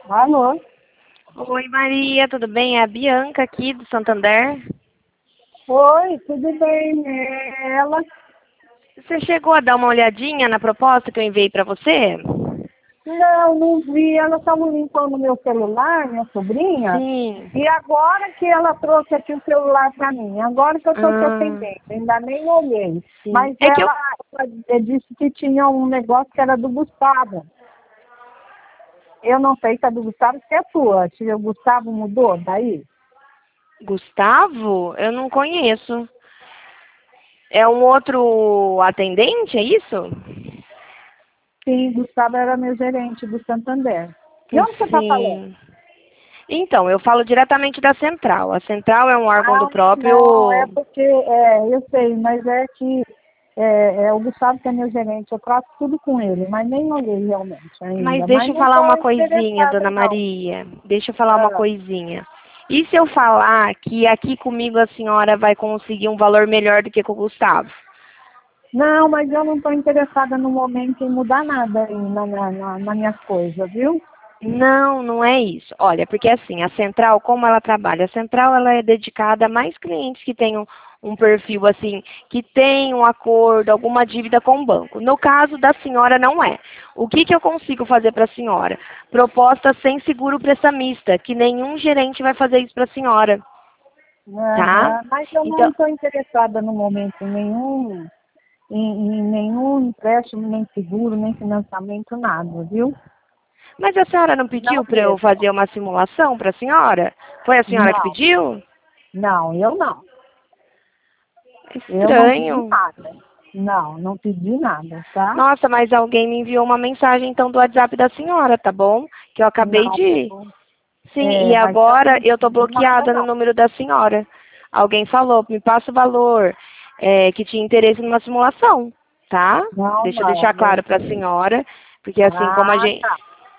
Alô? Oi, Maria, tudo bem? É a Bianca aqui do Santander. Oi, tudo bem, né? Ela? Você chegou a dar uma olhadinha na proposta que eu enviei para você? Não vi. Ela estava limpando meu celular, minha sobrinha. Sim. E agora que ela trouxe aqui o celular para mim. Agora que eu estou te Ah, atendendo. Ainda nem olhei. sim. Mas É que eu... ela disse que tinha um negócio que era do Gustavo. Eu não sei se é do Gustavo, se é tua. Se o Gustavo mudou daí? Gustavo? Eu não conheço. É um outro atendente, é isso? Sim, Gustavo era meu gerente do Santander. E onde você está falando? Sim. Então, eu falo diretamente da central. A central é um órgão Ah, do não, é próprio... porque, eu sei, mas é que o Gustavo que é meu gerente, eu trato tudo com ele, mas nem olhei realmente Mas ainda. deixa Mas eu não falar estou uma coisinha, interessada, dona não. Maria. Deixa eu falar uma Ah, coisinha. E se eu falar que aqui comigo a senhora vai conseguir um valor melhor do que com o Gustavo? não, mas eu não estou interessada no momento em mudar nada aí nas minhas coisas, viu? Não, não é isso. Olha, porque assim, a central, como ela trabalha? A central, ela é dedicada a mais clientes que tenham um perfil assim, que tem um acordo, alguma dívida com o banco. No caso da senhora, não é. O que que eu consigo fazer para a senhora? Proposta sem seguro prestamista, que nenhum gerente vai fazer isso para a senhora, tá? Aham, mas eu não Então, estou interessada no momento em nenhum empréstimo, nem seguro, nem financiamento, nada, viu? mas a senhora não Não pediu para eu mesmo. fazer uma simulação para a senhora? Foi a senhora que Não, pediu? não, eu não. Eu não pedi Estranho. nada. Não pedi nada, tá? Nossa, mas alguém me enviou uma mensagem então do WhatsApp da senhora, tá bom? Que eu acabei Não, de... Sim, e mas eu agora não eu tô pedi nada, bloqueada no não. número da senhora. Alguém falou, me passa o valor, que tinha interesse numa simulação, tá? Deixa eu deixar claro para a Não. senhora, porque assim como a Ah, gente... tá.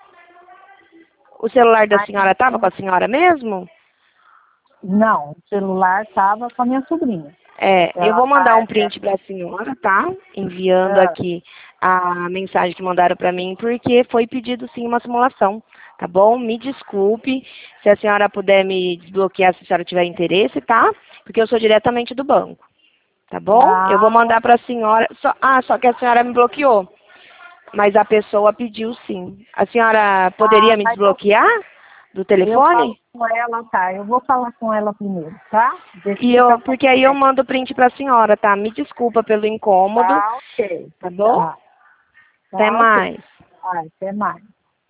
O celular da Mas, senhora estava com a senhora mesmo? não, o celular estava com a minha sobrinha. Eu Ela vou mandar um tá. print para a senhora, tá? Enviando Ah, aqui a mensagem que mandaram para mim, porque foi pedido sim uma simulação, tá bom? Me desculpe, se a senhora puder me desbloquear se a senhora tiver interesse, tá? Porque eu sou diretamente do banco, tá bom? Eu vou ah, mandar para a senhora, só que a senhora me bloqueou, mas a pessoa pediu sim. A senhora poderia me mas desbloquear do eu falo telefone? com ela, tá? Eu vou falar com ela primeiro, tá? Deixa E eu ficar porque aí eu satisfeita. mando o print para a senhora, tá? Me desculpa pelo incômodo, Tá, ok. tá bom? Tá, Até tá, ok. mais. Até mais.